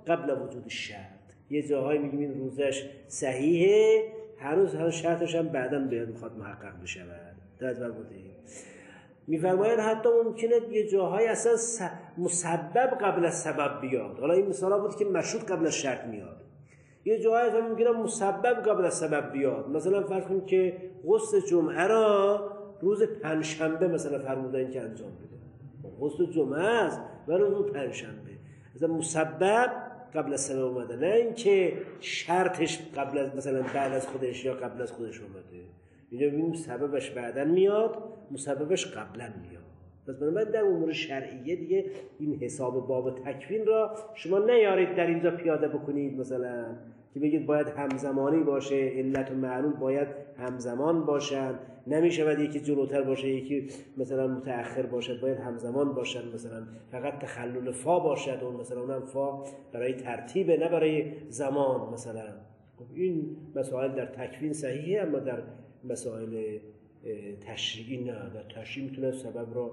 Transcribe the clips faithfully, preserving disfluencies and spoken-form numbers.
قبل وجود شرط. یه جاهایی میگیم این روزش صحیحه، هنوز هنوز شرطش هم بعداً باید میخواد محقق بشه. توجه بودید میفرماید حتی ممکنه یه جاهای اصلا مسبب قبل از سبب بیاد. حالا این مثالا بود که مشروط قبل از شرط میاد. یه جاهای اصلا ممکنه مسبب قبل از سبب بیاد. مثلا فرض کنیم که غسل جمعه را روز پنجشنبه مثلا فرمودن که انجام بده. غسل جمعه است و روز پنجشنبه. مثلا مسبب قبل از سبب اومده، نه اینکه شرطش قبل از مثلا بعد از خودش یا قبل از خودش اومده. اینجا ببینیم سببش بعداً میاد، مسببش قبلا میاد. پس بنابراین در امور شرعیه دیگه این حساب باب تکوین را شما نیارید در اینجا پیاده بکنید، مثلا که بگید باید همزمانی باشه، علت و معلول باید همزمان باشن، نمیشه باید یکی جلوتر باشه یکی مثلا متأخر باشد، باید همزمان باشن، مثلا فقط تخلل فا باشد اون مثلا اونم فا برای ترتیبه نه برای زمان مثلا. خب این مسائل در تکوین صحیحه، اما در مسائل تشریعی نه. در تشریع میتونن سبب را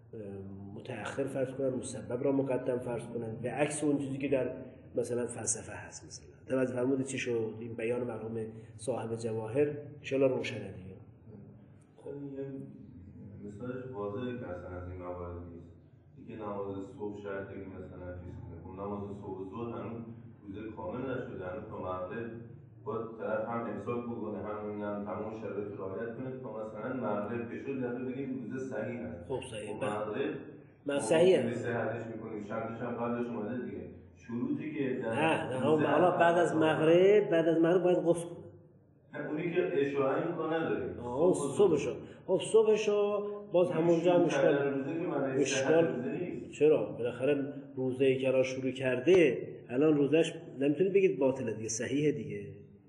متأخر فرض کنن، مسبب را مقدم فرض کنن، به عکس اون چیزی که در مثلا فلسفه هست. مثلا توجه فرمودید چی شد؟ این بیان مرحوم صاحب جواهر ان شاء الله روشنه دیگه. خب این مثالش واضحه که اصلا از این موارد نیست. دیگه نماز صبح شرطی که مثلا چیز کنه، نماز صبح و ظهر هنوز روز کامل نشده، هنوز تا مغرب با طرف هم امساک بکنه، هم هم تمام شرایط رعایت کنه تا مثلا مغرب که شد دفعه بگیم روز صحیح هست. خب صحیح. مغرب من صحیحه. روز صحتش میکنیم، شرطش هم قبلش اومده دیگه. شروطی که نه نه حالا بعد از مغرب بعد از مغرب باید غسل کنه. اونی که اشاعه میکنه نداره. آه صبحشو. خب صبحشو باز همونجا هم اشکال اشکال چرا؟ بالاخره روزه‌ای که الان شروع کرده الان روزش نمیتونید بگید باطله دیگه، صحیحه دیگه.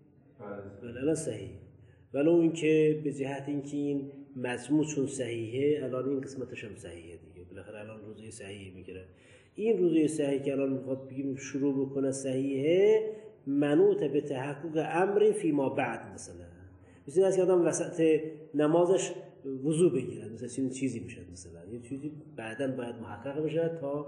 بله الان صحیح. ولی اون که به جهت اینکه این مجموع چون صحیحه الان این قسمتش هم صحیحه دیگه. بالاخره الان روزه صحیح میگیره. این روزه صحیح که الان میخواد بگیم شروع بکنه صحیحه، منوط به تحقق امر فیما بعد. مثلا مثلا از که آدم وسط نمازش وضو بگیره، مثلا این چیزی میشه، مثلا یه چیزی بعداً باید محقق بشه تا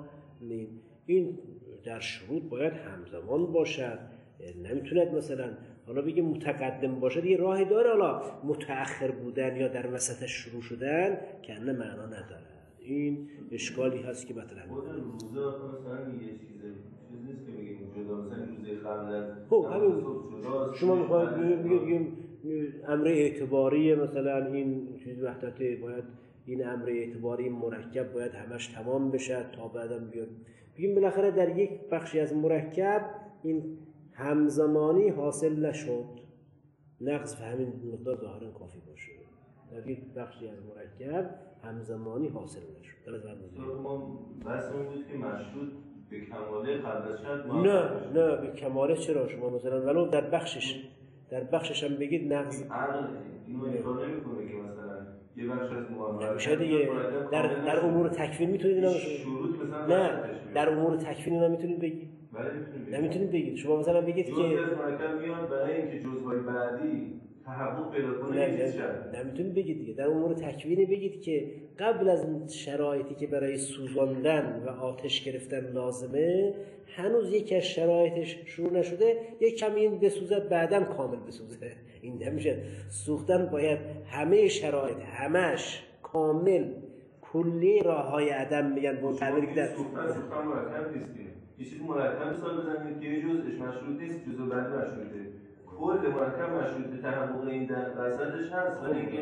این در شروط باید همزمان باشد. نمیتوند مثلا حالا بگیم متقدم باشه دیگه راهی داره، حالا متأخر بودن یا در وسطش شروع شدن که نه معنا نداره. این اشکالی هست که مطرح خود روزه مثلا یه چیز چیز نیست که بگیم جدا، مثلا روزه قبل از خب همین شما میخواید بگیم امر اعتباری مثلا این چیز وحدت باید این امر اعتباری مرکب باید همش تمام بشه تا بعداً بیاد بگیم بالاخره در یک بخشی از مرکب این همزمانی حاصل نشد، نقص و همین مقدار ظاهرا کافی باشه. در یک بخشی از مرکب همزمانی حاصل نشد. درست ما بحثمون بود که مشروط به کماله قبل از شرط نه نه به کماله چرا شما مثلا ولو در بخشش در بخشش هم بگید نقص عقل اینو انکار نمیکنه که مثلا یه بخش از معاملات نمیشه دیگه. در در امور تکوین میتونید اینا شروط مثلا نه در امور تکوین اینا میتونید بگید. بله میتونید نمیتونید بگید. شما مثلا بگید که جزء از مرکب میاد برای اینکه جزءهای بعدی تحقق پیدا کنه چیز شد. نمیتونید بگید دیگه. در امور تکوینی بگید که قبل از شرایطی که برای سوزاندن و آتش گرفتن لازمه هنوز یکی از شرایطش شروع نشده، یک کمی این بسوزد بعداً کامل بسوزه. این نمیشه. سوختن باید همه شرایط همش کامل کلی راههای عدم میگن با تعبیری که در سوختن سوختن مرکب نیست. یه چیز مرکب مثال بزنید که یه جزءش مشروط نیست، جزء بعدی مشروطه. کل مرکب مشروط تحقق این در وسطش هست، ولی اینکه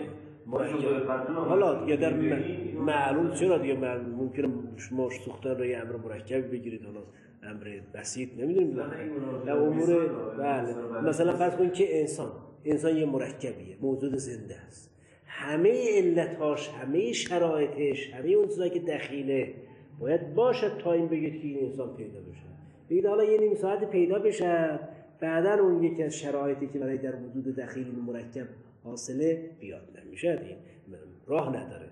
حالا یا در معلول چرا دیگه ممکنه شما سوختن رو یه امر مرکب بگیرید، حالا امر بسیط نمیدونیم در امور بله. مثلا فرض کنید که انسان انسان یه مرکبیه، موجود زنده است، همه علتاش همه شرایطش همه اون چیزایی که دخیله باید باشد تا این بگید که این انسان پیدا بشه. بگید حالا یه نیم ساعت پیدا بشه، بعداً اون یکی از شرایطی که برای در وجود دخیل این مرکب حاصله بیاد. نمیشه این راه نداره.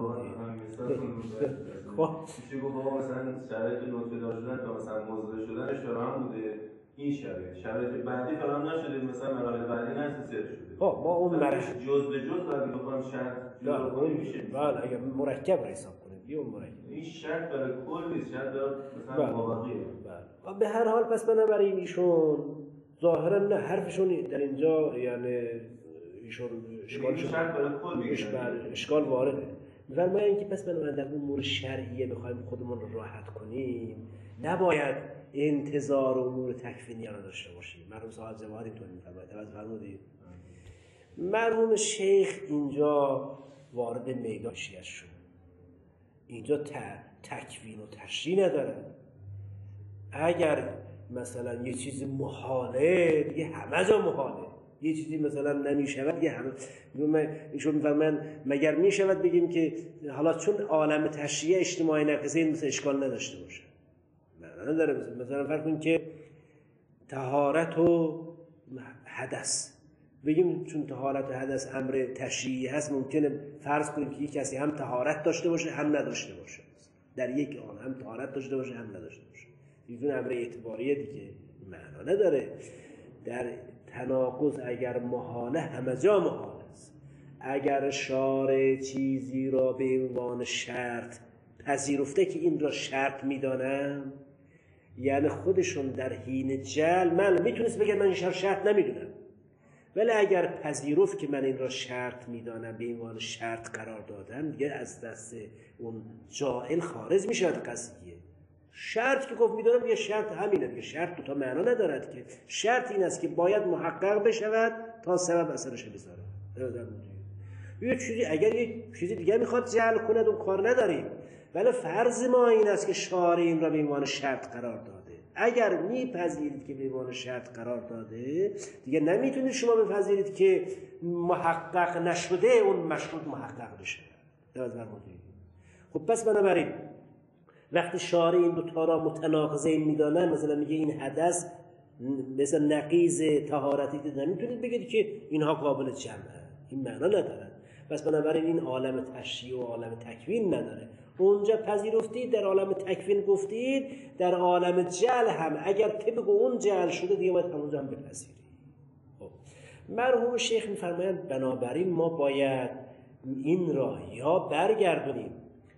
خب میشه گفت آقا مثلا شرایط نطفه دار شدن تا مثلا موضوع شدنش فراهم بوده، این شرایط شرایط بعدی فراهم نشده، مثلا مراحل بعدی نرسیده شده. خب ما اون مرحله جز به جز بعد بخوام شرط جدا کنیم میشه. بله اگه مرکب رو حساب کنیم بیون مرکب این شرط برای کل نیست، شرط برای مثلا مابقیه. بله به هر حال پس بنابراین ایشون ظاهرا نه حرفشون در اینجا یعنی ایشون اشکال اشکال وارده. می‌فرمایند اینکه پس بنابراین در امور شرعیه بخوایم خودمون رو راحت کنیم نباید انتظار امور تکوینیه را داشته باشیم. مرحوم صاحب زواد اینطور می‌فرماید. توجه فرمودید؟ مرحوم شیخ اینجا وارد میدان شیعه شد. اینجا تکوین و تشریح نداره. اگر مثلا یه چیز محاله دیگه همه جا محاله، یه چیزی مثلا نمیشود دیگه همه ایشون میفرمایند مگر میشود بگیم که حالا چون عالم تشریع اجتماعی نقضه این مثل اشکال نداشته باشه. نه نداره. مثلا فرض کنیم که طهارت و حدث بگیم چون طهارت و حدث امر تشریعی هست ممکنه فرض کنیم که یک کسی هم طهارت داشته باشه هم نداشته باشه، در یک آن هم طهارت داشته باشه هم نداشته باشه. این امر اعتباریه دیگه، معنا نداره. در تناقض اگر محاله همه جا محال است. اگر شارع چیزی را به عنوان شرط پذیرفته که این را شرط میدانم، یعنی خودشون در حین جل من میتونست بگه من این شرط شرط نمیدونم، ولی اگر پذیرفت که من این را شرط میدانم به عنوان شرط قرار دادم دیگه از دست اون جاهل خارج میشود قضیه. شرط که گفت میدونم دیگه شرط همینه دیگه. شرط دو تا معنا ندارد که. شرط این است که باید محقق بشود تا سبب اثرش بذاره. یه چیزی اگر یه چیزی دیگه میخواد جعل کنه اون کار نداریم، ولی فرض ما این است که شارع این را به عنوان شرط قرار داده. اگر میپذیرید که به عنوان شرط قرار داده دیگه نمیتونید شما بپذیرید که محقق نشده اون مشروط محقق بشه. خب پس بنابراین وقتی شارع این دو تا را متناقضین میدانن، مثلا میگه این حدث مثلا نقیض طهارتی که نمیتونید بگید که اینها قابل جمعه، این معنا ندارد. پس بنابراین این عالم تشریع و عالم تکوین نداره. اونجا پذیرفتید در عالم تکوین گفتید، در عالم جعل هم اگر طبق اون جعل شده دیگه باید همونجا هم بپذیرید. خب مرحوم شیخ میفرمایند بنابراین ما باید این را یا برگردونیم،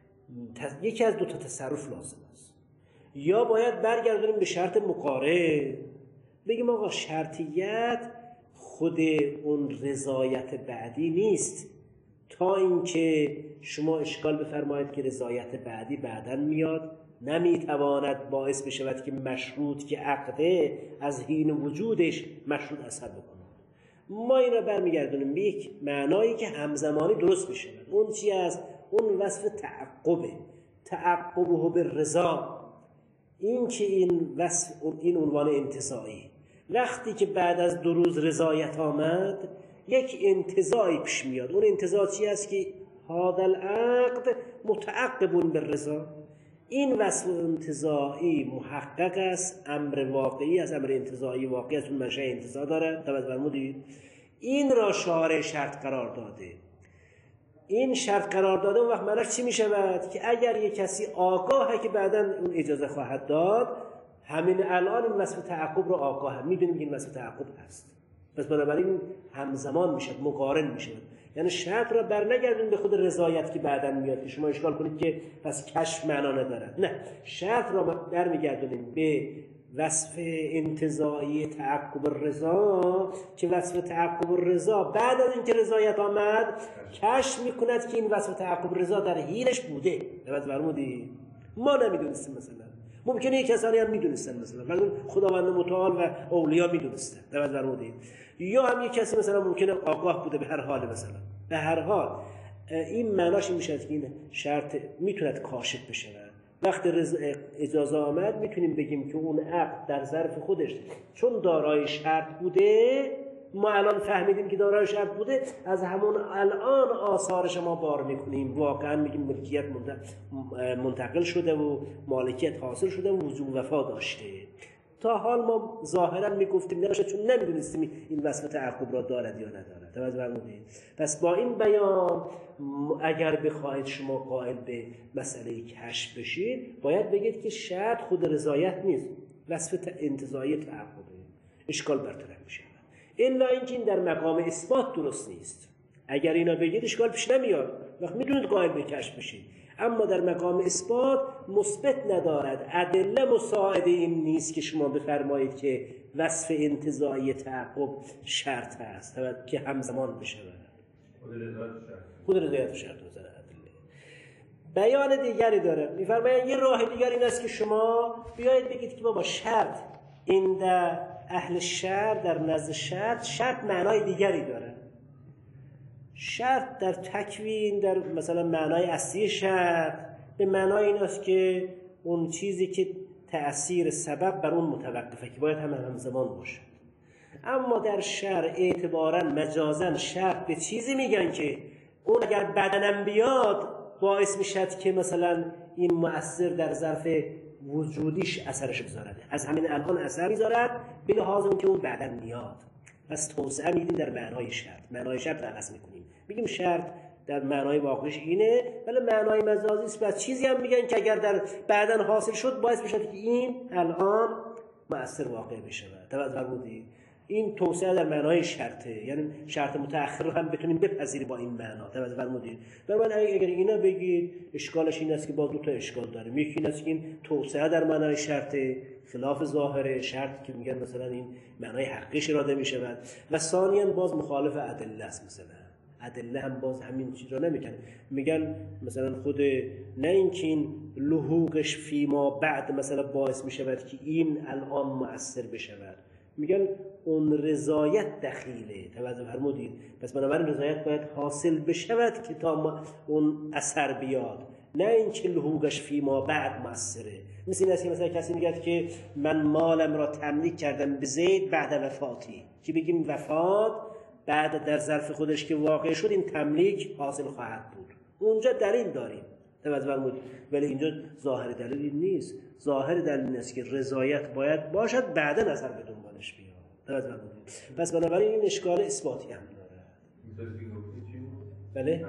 یکی از دو تا تصرف لازم است، یا باید برگردونیم به شرط مقارن، بگیم آقا شرطیت خود اون رضایت بعدی نیست، تا اینکه شما اشکال بفرمایید که رضایت بعدی بعداً میاد نمیتواند باعث بشود که مشروط که عقده از حین وجودش مشروط اثر بکنه. ما این را برمیگردونیم به یک معنایی که همزمانی درست بشه. اون چی است؟ اون وصف تعقبه، تعقبه بالرضا. این که این وصف این عنوان انتزاعی، وقتی که بعد از دو روز رضایت آمد یک انتزاعی پیش میاد. اون انتزاع چی است؟ که هذا العقد متعقب بالرضا. این وصف انتزاعی محقق است، امر واقعی است، امر انتزاعی واقعی است، اون منشأ انتزاع داره. توجه فرمودید؟ این را شارع شرط قرار داده. این شرط قرار داده اون وقت معنیش چی می شود؟ که اگر یک کسی آگاهه که بعداً اون اجازه خواهد داد، همین الان این وصف تعقب رو آگاهه، میدونیم که این وصف تعقب هست، پس بنابراین همزمان میشد، مقارن میشد. یعنی شرط را برنگردون به خود رضایت که بعداً میاد که شما اشکال کنید که پس کشف معنا ندارد. نه، شرط را برمیگردونیم به وصف انتزاعی تعقب الرضا که وصف تعقب الرضا بعد از اینکه رضایت آمد کشف میکند که این وصف تعقب الرضا در حینش بوده. نباید فرمودی ما نمیدونستیم، مثلا ممکنه یک کسانی هم میدونستن، مثلا خداوند متعال و اولیا میدونستن. نباید فرمودی یا هم یک کسی مثلا ممکنه آگاه بوده. به هر حال مثلا به هر حال این معناش این میشه که این شرط میتوند کاشف بشه. وقتی اجازه آمد میتونیم بگیم که اون عقد در ظرف خودش چون دارای شرط بوده، ما الان فهمیدیم که دارای شرط بوده، از همون الان آثارش ما بار میکنیم، واقعا میگیم ملکیت منتقل شده و مالکیت حاصل شده و وجوب وفا داشته. تا حال ما ظاهرا میگفتیم نباشه چون نمیدونستیم این وصف تعقب را دارد یا ندارد. توجه فرمودید؟ پس با این بیان اگر بخواهید شما قائل به مسئله کشف بشید، باید بگید که شرط خود رضایت نیست، وصف انتزاعی تعقبه، اشکال برطرف میشه. الا اینکه این در مقام اثبات درست نیست. اگر اینا بگید اشکال پیش نمیاد، وقت میدونید قائل به کشف بشید. اما در مقام اثبات مثبت ندارد. ادله مساعد این نیست که شما بفرمایید که وصف انتزاعی تعقب شرط است که همزمان بشود. خود رضایت شرط نظر ادله. بیان دیگری داره، میفرمایند یه راه دیگری این است که شما بیایید بگید که بابا شرط این در اهل شرع، در نزد شرط، شرط معنای دیگری داره. شرط در تکوین، در مثلا معنای اصلی شرط به معنای این است که اون چیزی که تأثیر سبب بر اون متوقفه که باید هم همزمان باشه. اما در شرع اعتباراً مجازاً شرط به چیزی میگن که اون اگر بدنم بیاد باعث میشد که مثلا این مؤثر در ظرف وجودیش اثرش بذارد، از همین الان اثر میذارد به لحاظ اون که اون بعدن میاد. پس توسعه میدیم در معنای شرط. معنای شرط عوض میکنیم، میگیم شرط در معنای واقعیش اینه، ولی معنای مجازی است. و چیزی هم میگن که اگر در بعدن حاصل شد باعث میشه که این الان مؤثر واقع بشه. توجه فرمودید؟ این توسعه در معنای شرطه، یعنی شرط متأخر رو هم بتونیم بپذیریم با این معنا. توجه فرمودید؟ برای اگر اینا بگید اشکالش این است که با دو تا اشکال داریم. یکی این است که این توسعه در معنای شرطه خلاف ظاهره شرط که میگن مثلا این معنای حقیقیش اراده میشود، و ثانیاً باز مخالف ادله است. مثلا ادله هم باز همین چیز رو نمیگن، میگن مثلا خود نه اینکه این لحوقش فی ما بعد مثلا باعث میشود که این الان مؤثر بشود، میگن اون رضایت دخیله. توجه فرمودید؟ پس بنابراین رضایت باید حاصل بشود که تا اون اثر بیاد، نه اینکه لحوقش فی ما بعد مؤثره. مثل این است که مثلا کسی میگه که من مالم را تملیک کردم به زید بعد وفاتی، که بگیم وفات بعد در ظرف خودش که واقع شد این تملیک حاصل خواهد بود، اونجا دلیل داریم. توجه فرمودید؟ ولی اینجا ظاهر دلیل نیست. ظاهر دلیل این است که رضایت باید باشد بعدا اثر به دنبالش بیاد. توجه فرمودید؟ پس بنابراین این اشکال اثباتی هم داره. بله؟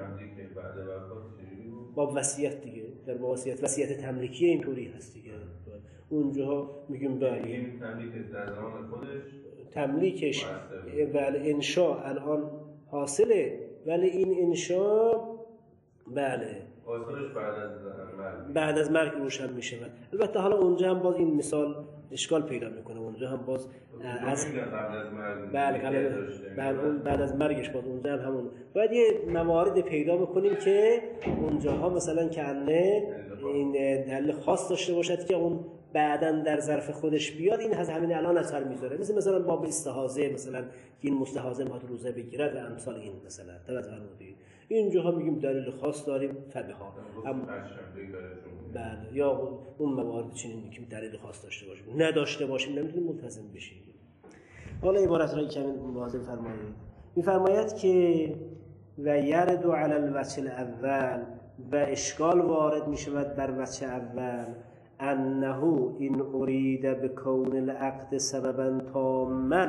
با وصیت دیگه، در وصیت وصیت تملیکی اینطوری هست دیگه. اونجا میگیم بله این تملیک در زمان خودش تملیکش بله انشاء الان حاصله، ولی این انشاء بله حاصلش بعد از مرگ بعد از مرگ روشن میشه. البته حالا اونجا هم باز این مثال اشکال پیدا میکنه. اونجا هم باز از بله بعد بعد از مرگش باز اونجا هم همون باید یه موارد پیدا بکنیم که اونجاها مثلا کنه این دلیل خاص داشته باشد که اون بعداً در ظرف خودش بیاد، این از همین الان اثر میذاره. مثل مثلا باب استحاضه، مثلا که این مستحاضه میخواد روزه بگیرد و امثال این مثلا. توجه فرمودید؟ اینجاها میگیم دلیل خاص داریم فبها، اما بله یا اون موارد چنینی که دلیل خاص داشته باشیم نداشته باشیم نمیتونیم ملتزم بشیم. حالا عبارت را کمی واضح فرمایید. میفرماید که و یرد علی الوجه الاول، و اشکال وارد میشود بر وجه اول، انه این ارید بکون العقد سببا تاما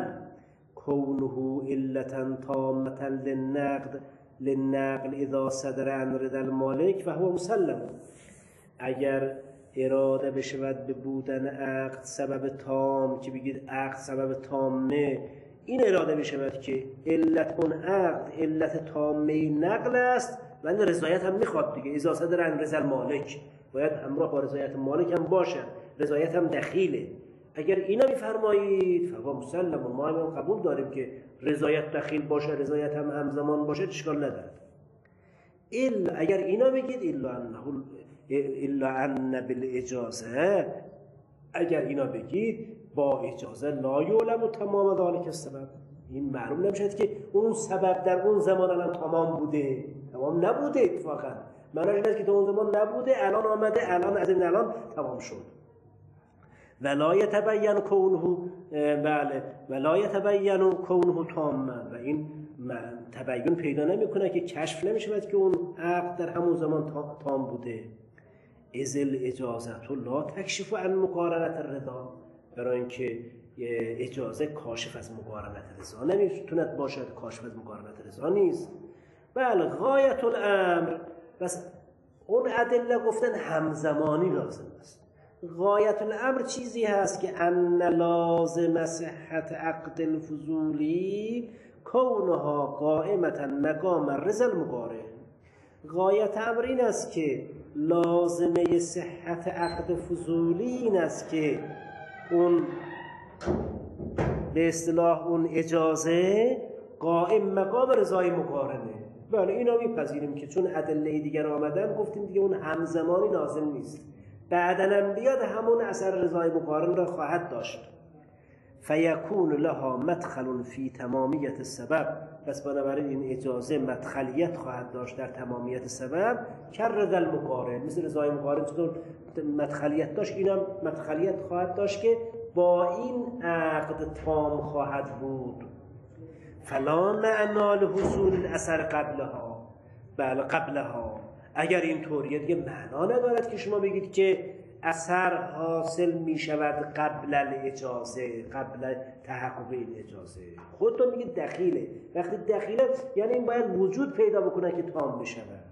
کونه علتا تامتا للنقد للنقل اذا صدر عن رضا المالک و هو مسلم. اگر اراده بشود به بودن عقد سبب تام، که بگید عقد سبب تامه، این اراده بشود که علت اون عقد علت تامه نقل است، ولی رضایت هم میخواد دیگه. اذا صدر عن رضا المالک باید همراه با رضایت مالک هم باشه، رضایت هم دخیله. اگر اینا میفرمایید فوا مسلم، ما هم قبول داریم که رضایت دخیل باشه، رضایت هم همزمان باشه، اشکال نداره. الا اگر اینا بگید الا انه الا ان بالاجازه، اگر اینا بگید با اجازه لا یعلم تمام ذلک السبب، این معلوم نمیشه که اون سبب در اون زمان الان تمام بوده. تمام نبوده اتفاقا، معنیش اینه که تو اون زمان نبوده، الان آمده، الان از این الان تمام شد. ولا یتبین کونه بله ولا یتبین کونه تاما، و این تبین پیدا نمیکنه که کشف نمیشه که اون عقد در همون زمان تام بوده. اذ الاجازه لا تکشف عن مقارنت الرضا، برای اینکه اجازه کاشف از مقارنت رضا نمیتوند باشد، کاشف از مقارنت رضا نیست. بله غایت الامر، بس اون ادله گفتن همزمانی لازم است. غایت الامر چیزی هست که ان لازم صحت عقد الفضولی کونها قائمتا مقام رضا المقارن. غایت امر این است که لازمه صحت عقد فضولی این است که اون به اصطلاح اون اجازه قائم مقام رضای مقارنه. بله اینا میپذیریم که چون ادله دیگر آمدن گفتیم دیگه اون همزمانی لازم نیست، بعدن بیاد همون اثر رضای مقارن را خواهد داشت. فیکون لها مدخل فی تمامیت سبب، پس بنابراین این اجازه مدخلیت خواهد داشت در تمامیت سبب. کر رضا المقارن، مثل رضای مقارن چطور مدخلیت داشت اینم مدخلیت خواهد داشت که با این عقد تام خواهد بود. فلا معنا لحصول الاثر قبلها، بله قبلها، اگر این طوریه دیگه معنا ندارد که شما بگید که اثر حاصل می شود قبل الاجازه، قبل تحقق این اجازه. خودتون میگید دخیله، وقتی دخیله یعنی این باید وجود پیدا بکنه که تام بشود.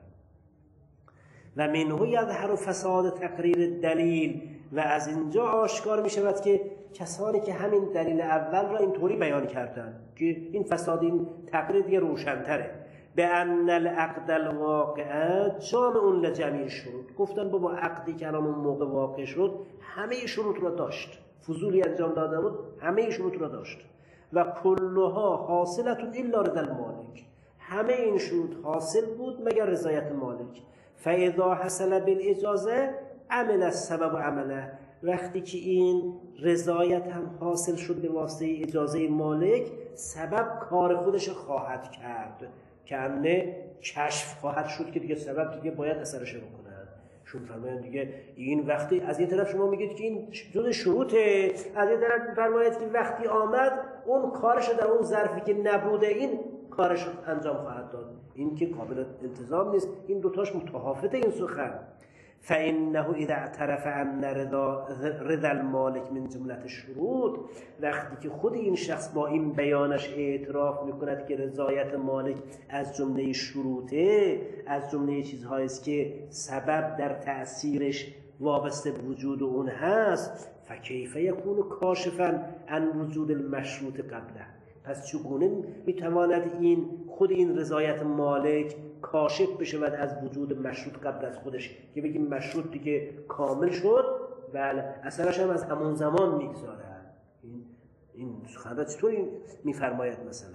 و منه یظهر فساد تقریر دلیل، و از اینجا آشکار می شود که کسانی که همین دلیل اول را اینطوری بیان کردن که این فساد این تقریر دیگه روشن‌تره. به ان العقد الواقع جامع لجمیع شروط، گفتن بابا عقدی که الان اون موقع واقع شد همه شروط را داشت، فضولی انجام داده بود همه شروط را داشت. و کلها حاصلت الا رضا المالک، همه این شروط حاصل بود مگر رضایت مالک. فاذا حصل بالاجازه عمل السبب عمله، وقتی که این رضایت هم حاصل شد به واسطه اجازه مالک، سبب کار خودش خواهد کرد، که انه کشف خواهد شد که دیگه سبب دیگه باید اثرش بکنن. شون فرمایند دیگه این وقتی از این طرف شما میگید که این جز شروطه، از این طرف فرمایید که وقتی آمد اون کارش در اون ظرفی که نبوده این کارش انجام خواهد داد. این که قابل التزام نیست، این دوتاش متفاوته این سخن. فإنه اذا اعترف ان رضا رضا المالک من جمله الشروط، وقتی که خود این شخص با این بیانش اعتراف میکند که رضایت مالک از جمله شروطه، از جمله چیزهایی است که سبب در تأثیرش وابسته به وجود اون هست، فکیف یکون کاشفا عن وجود المشروط قبله، پس چگونه میتواند این خود این رضایت مالک کاشف بشود از وجود مشروط قبل از خودش، که بگیم مشروط دیگه کامل شد، بله اثرش هم از همون زمان میگذاره. این این خدا چطور میفرماید؟ مثلا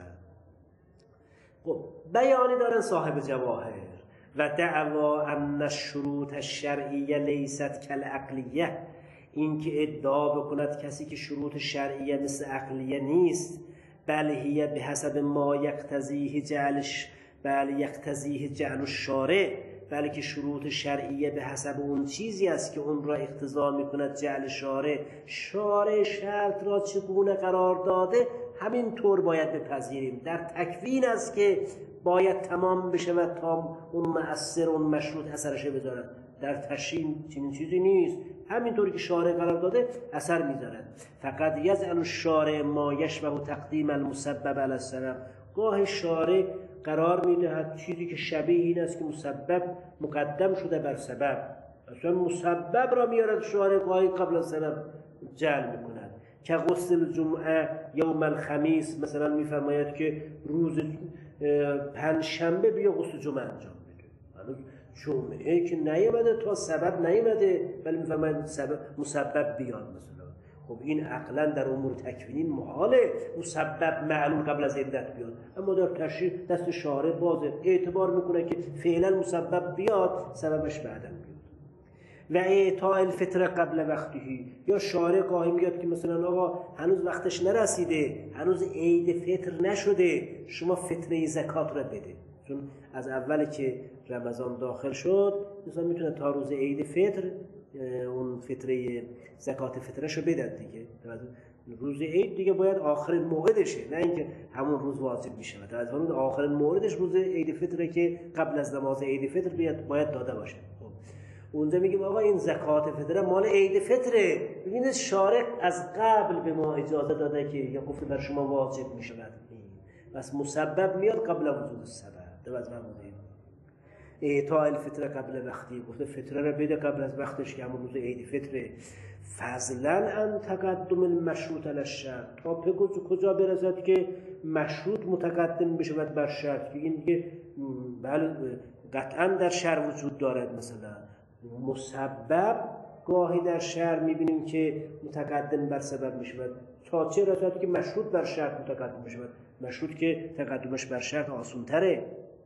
خب بیانی دارن صاحب جواهر و دعوا ان الشروط الشرعیه لیست کالعقلیه، این که ادعا بکند کسی که شروط شرعیه مثل عقلیه نیست، بل هی به حسب ما یقتضیه جعلش، بل یقتضیه جعل الشارع، بلکه شروط شرعیه به حسب اون چیزی است که اون را اقتضا میکند جعل شارع. شارع شرط را چگونه قرار داده همین طور باید بپذیریم. در تکوین است که باید تمام بشود تا اون مؤثر اون مشروط اثرش بذارد، در تشریع چنین چیزی نیست، همینطوری که شارع قرار داده اثر میذارد. فقط یجعل الشارع ما یشبه تقدیم المسبب علی السبب، گاه شارع قرار میدهد چیزی که شبیه این است که مسبب مقدم شده بر سبب، اصلا مسبب را میارد شارع گاهی قبل از سبب جعل میکند. که غسل جمعه یوم الخمیس، مثلا میفرماید که روز پنجشنبه بیا غسل جمعه انجام بده، هنوز جمعه که نیامده تا سبب نیامده، ولی میفرماید سبب مسبب بیاد مثلا. خب این عقلا در امور تکوینی محاله مسبب معلوم قبل از علت بیاد، اما در تشریع دست شارع بازه، اعتبار میکنه که فعلا مسبب بیاد سببش بعداً بیاد. و اعطاء الفطر قبل وقتهی، یا شارع گاهی میاد که مثلا آقا هنوز وقتش نرسیده، هنوز عید فطر نشده، شما فطره زکات را بده، چون از اولی که رمضان داخل شد مثلا میتونه تا روز عید فطر اون فطره زکات فطرشو بدن دیگه. روز عید دیگه باید آخرین موعدشه، نه اینکه همون روز واجب میشه. از اون آخرین موعدش روز عید فطره که قبل از نماز عید فطر بیاد باید داده باشه. اونجا میگیم آقا این زکات فطره مال عید فطره، ببینید شارع از قبل به ما اجازه داده که یا گفته بر شما واجب میشود، بس مسبب میاد قبل وجود السبب. دوست بودیم اعطاء الفطر قبل وقتی، گفته فطره را بده قبل از وقتش که همون روز عید فطره. فضلا ان تقدم المشروط علی الشرط، تا به کجا برسد که مشروط متقدم بشود بر شرط، که این دیگه بله قطعا در شرع وجود دارد. مثلا مسبب گاهی در شرع میبینیم که متقدم بر سبب میشود، تا چه رسد که مشروط بر شرط متقدم میشود، مشروط که تقدمش بر شرط آسان تره.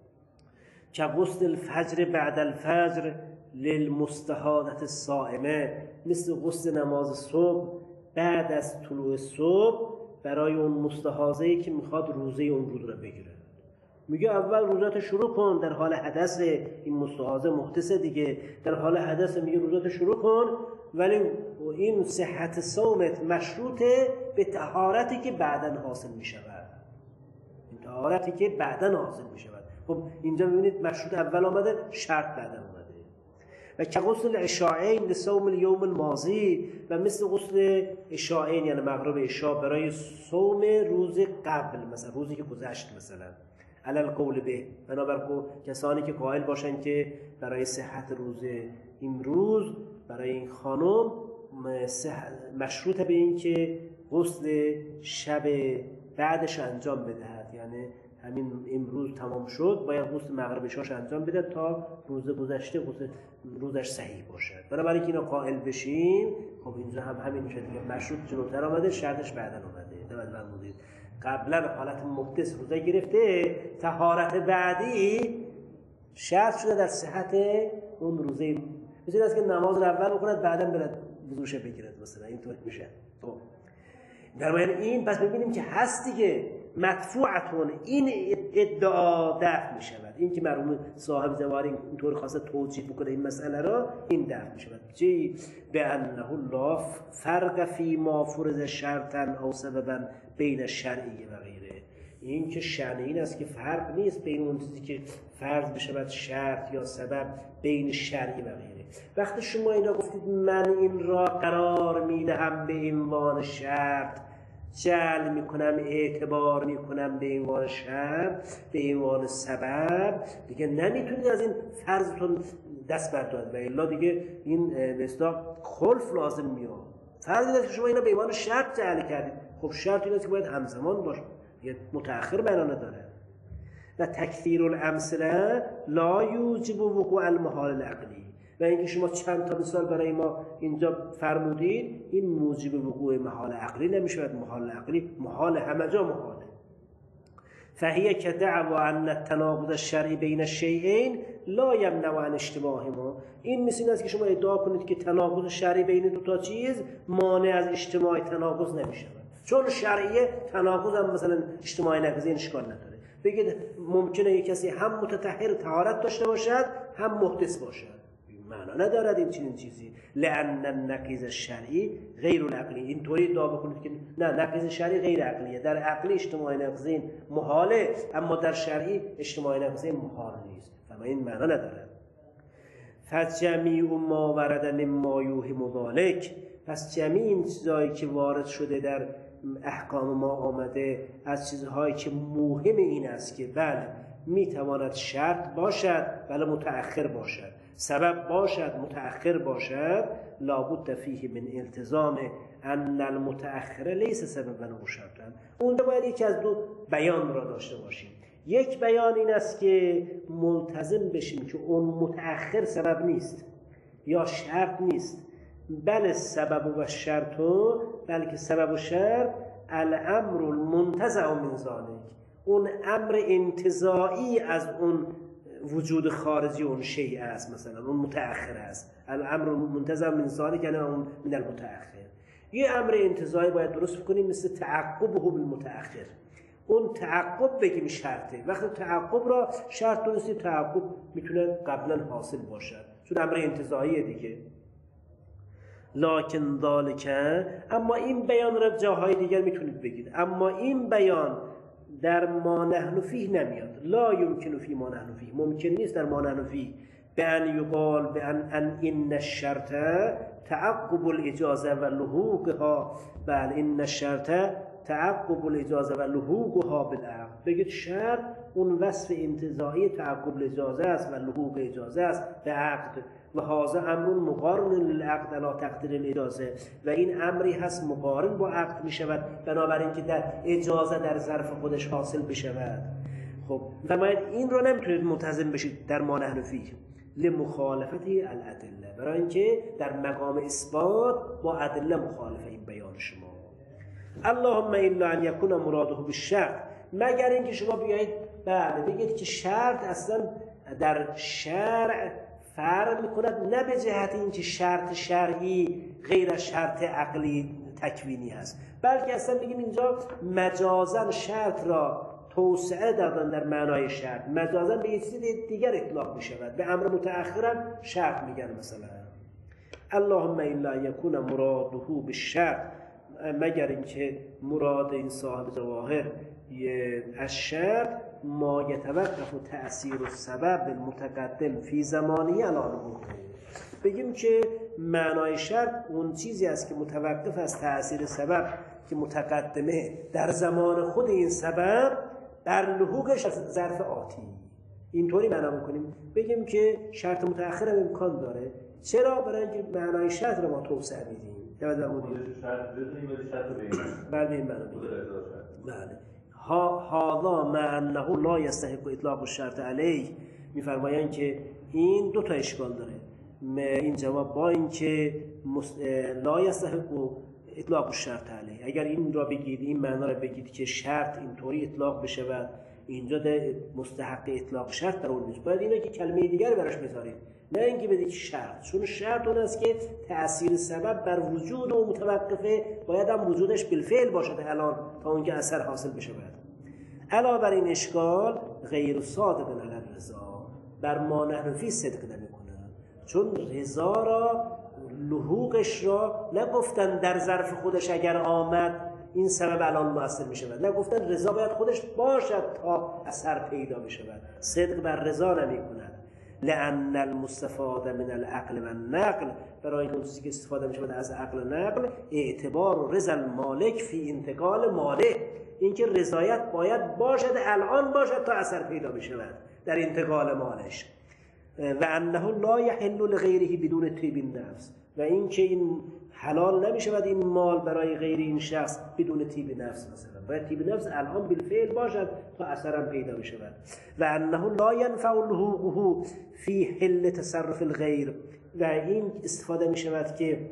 که غسل الفجر بعد الفجر للمستحاضة الصائمه، مثل غسل نماز صبح بعد از طلوع صبح برای اون مستحاضه‌ای که میخواد روزه اون روز را بگیره. میگه اول روزت شروع کن، در حال حدث، این مستحاضه محدثه دیگه، در حال حدث میگه روزت شروع کن، ولی این صحت صومت مشروطه به طهارتی که بعداً حاصل میشود، این طهارتی که بعداً حاصل میشود. خب اینجا میبینید مشروط اول آمده، شرط بعداً آمده. و که غسل عشاءین لصوم الیوم الماضی، و مثل غسل عشاءین یعنی مغرب عشاء برای صوم روز قبل، مثلا روزی که گذشت، مثلا علی القول به، بنابر کسانی که قائل باشند که برای صحت روز امروز برای این خانم مشروط به این که غسل شب بعدش انجام بدهد، یعنی همین امروز تمام شد باید غسل مغرب عشاءش انجام بده تا روز گذشته غسل روزش صحیح باشد. بنابراین اینا قائل بشیم، خب اینجا هم همین میشه دیگه، مشروط جلوتر آمده، شرطش بعداً آمده. توجه فرمودید قبلا حالت محدث روزه گرفته، طهارت بعدی شرط شده در صحت اون روزه. مثل است که نماز رو اول بخوند بعداً برد وضوش بگیرد، مثلا اینطور میشه. خب برای این پس ببینیم که هست دیگه، مدفوعتون، این ادعا دفع می شود، این که مرحوم صاحب زواری اینطور خواسته توجیه بکنه این مسئله را، این دفع می شود. چی؟ به انه الله فرق فی ما فرض شرطا او سببا بین شرعی و غیره. این که شأن این است که فرق نیست بین اون چیزی که فرض بشود شرط یا سبب بین شرعی و غیره. وقتی شما اینا گفتید من این را قرار میدهم به عنوان شرط، جعل میکنم، اعتبار میکنم به عنوان شرط، به عنوان سبب، دیگه نمیتونید از این فرضتون دست بردارید و الا دیگه این به اصطلاح خلف لازم میاد. فرض این است که شما اینا به عنوان شرط جعل کردید، خب شرط این است که باید همزمان باشه، یه متأخر معنا نداره. و تکثیر الامثله لا یوجب وقوع المحال العقلی، و اینکه شما چند تا مثال برای ما اینجا فرمودید این موجب وقوع محال عقلی نمیشود. محال عقلی محال، همه جا محاله. فهیه که دعوا ان التناقض الشرعی بین الشیئین لا یمنع عن اجتماعهما، این مثل این است که شما ادعا کنید که تناقض شرعی بین دو تا چیز مانع از اجتماع تناقض نمیشود، چون شرعیه تناقض هم مثلا اجتماعی نقضی اشکال نداره. بگید ممکنه یک کسی هم متطهر طهارت داشته باشد هم محدث باشد، معنا ندارد این چنین چیزی. لأن النقیض الشرعی غیر العقلی، این طوری ادعا بکنید که نه نقیض شرعی غیر عقلیه، در عقلی اجتماع نقضین محاله اما در شرعی اجتماع نقضین محال نیست، فما این معنا ندارد. فجمیع ما ورد مما یوهم ذلک، پس جمیع این چیزهایی که وارد شده در احکام ما آمده از چیزهایی که مهم این است که بله میتواند شرط باشد بله متأخر باشد، سبب باشد متأخر باشد، لابد فیه من التزام ان المتأخر لیس سببا و شرطا. اونجا باید یکی از دو بیان را داشته باشیم. یک بیان این است که ملتزم بشیم که اون متأخر سبب نیست یا شرط نیست، بل سبب و شرط، بلکه سبب و شرط الامر المنتزع من ذلک، اون امر انتزاعی از اون وجود خارجی اون شیء است، مثلا اون متأخر است. الامر المنتزع من ذلک یعنی اون من المتأخر. یه امر انتزاعی باید درست بکنیم مثل تعقبه بالمتأخر، اون تعقب بگیم شرطه. وقتی تعقب را شرط دونستیم تعقب میتونه قبلا حاصل باشد چون امر انتزاعیه دیگه. لکن ذالک، اما این بیان را جاهای دیگر میتونید بگید، اما این بیان در ما نحن فیه نمیاد. لا یمکن فی ما نحن فیه، ممکن نیست در ما نحن فیه به ان یقال به ان ان این الشرط تعقب الاجازه و لحوقها، بل این الشرط تعقب الاجازه و لحوقها بالعقد. بگید شرط اون وصف انتزاعی تعقب الاجازه است و لحوق اجازه است به عقد، و هذا امر مقارن للعقد علی تقدیر الاجازه، و این امری هست مقارن با عقد می شود بنابراین که در اجازه در ظرف خودش حاصل بشود. خب فرمایید این رو نمیتونید ملتزم بشید در ما نحن فیه، لمخالفته الادله، برای اینکه در مقام اثبات با ادله مخالفه این بیان شما. اللهم الا ان یکون مراده بالشرط، مگر اینکه شما بیایید بله بگید که شرط اصلا در شرع فرق میکند، نه به جهت اینکه شرط شرعی غیر از شرط عقلی تکوینی هست، بلکه اصلا بگیم اینجا مجازا شرط را توسعه دادن در معنای شرط، مجازا به یه چیز دیگر اطلاق می شود، به امر متأخرم شرط میگن. مثلا اللهم الا یکون مراده بالشرط، مگر اینکه مراد این صاحب ظواهر از شرط ما یتوقف تأثیر السبب المتقدم فی زمانی علی نبوغه، بگیم که معنای شرط اون چیزی است که متوقف از تأثیر سبب که متقدمه در زمان خود این سبب بر لحوقش از ظرف آتی. اینطوری معنا میکنیم، بگیم که شرط متأخر هم امکان داره. چرا؟ برای اینکه معنای شرط رو ما توسعه میدیم. بله این معنا بله هذا مع انه لا یستحق اطلاق الشرط علیه، میفرمایند که این دو تا اشکال داره. این جواب با اینکه لا یستحق اطلاق الشرط علیه، اگر این را بگید، این معنا را بگید که شرط اینطوری اطلاق بشود، اینجا ده مستحق اطلاق شرط در اون نیست، باید اینا که کلمه دیگر براش بذارید، نه اینکه بگید شرط، چون شرط اون است که تأثیر سبب بر وجود و متوقفه، باید هم وجودش بالفعل باشد الان تا اونکه اثر حاصل بشه. علاوه بر این اشکال غیر صادق علی الرضا، بر ما نحنفی صدق نمی‌کنند، چون رضا را لحوقش را نگفتن در ظرف خودش اگر آمد این سبب الان مؤثر می شود، نگفتن رضا باید خودش باشد تا اثر پیدا می شود، صدق بر رضا نمی کند. لأن المستفاد من العقل و النقل، برای اون چیزی که استفاده می شود از عقل و نقل، اعتبار و رضا المالک فی انتقال ماله، اینکه رضایت باید باشد الان باشد تا اثر پیدا می شود در انتقال مالش. و انه لا یحل لغیره بدون طیب النفس، و اینکه این حلال نمی شود این مال برای غیر این شخص بدون طیب نفس، مثلا باید طیب نفس الان بالفعل باشد تا اثرم پیدا می شود. و انه لا ینفع لحوقه فی حل تصرف الغیر، و این استفاده می شود که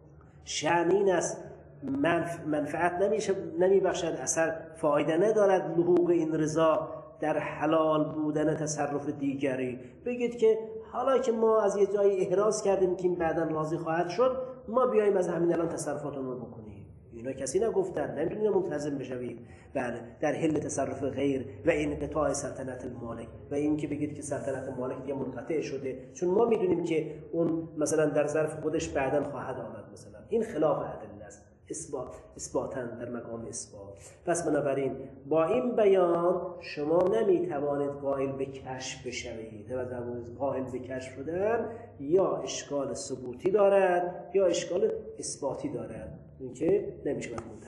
شأن این است منف... منفعت نمی بخشد، اثر فایده ندارد لحوق این رضا در حلال بودن تصرف دیگری. بگید که حالا که ما از یه جایی احراز کردیم که این بعداً راضی خواهد شد، ما بیاییم از همین الان تصرفاتون رو بکنیم. اینا کسی نگفتن، نمیتونید منتظم بشوید. بله در حل تصرف غیر و انقطاع سلطنت المالک، و این که بگید که سلطنت مالک دیگه منقطع شده، چون ما میدونیم که اون مثلا در ظرف خودش بعداً خواهد آمد، مثلا این خلاف ادله است، اثبات اثباتاً در مقام اثبات. پس بنابراین با این بیان شما نمیتوانید قائل به کشف بشوید، و در مورد قائل به کشف شدن یا اشکال ثبوتی دارد یا اشکال اثباتی دارد، این که نمیشه.